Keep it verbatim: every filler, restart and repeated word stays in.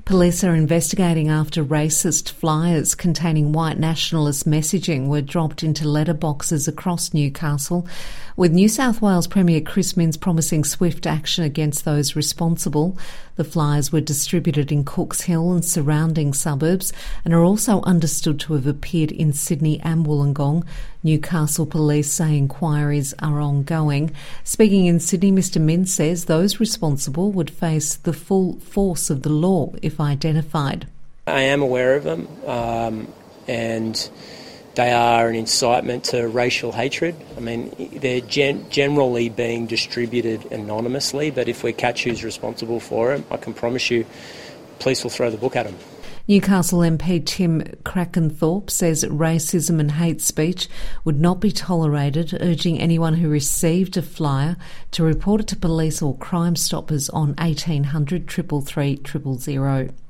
Police are investigating after racist flyers containing white nationalist messaging were dropped into letterboxes across Newcastle, with New South Wales Premier Chris Minns promising swift action against those responsible. The flyers were distributed in Cooks Hill and surrounding suburbs and are also understood to have appeared in Sydney and Wollongong. Newcastle Police say inquiries are ongoing. Speaking in Sydney, Mr Minns says those responsible would face the full force of the law if identified. I am aware of them, um, and they are an incitement to racial hatred. I mean, they're gen- generally being distributed anonymously, but if we catch who's responsible for it, I can promise you police will throw the book at them. Newcastle M P Tim Crackenthorpe says racism and hate speech would not be tolerated, urging anyone who received a flyer to report it to police or Crime Stoppers on eighteen hundred, three three three, zero zero zero.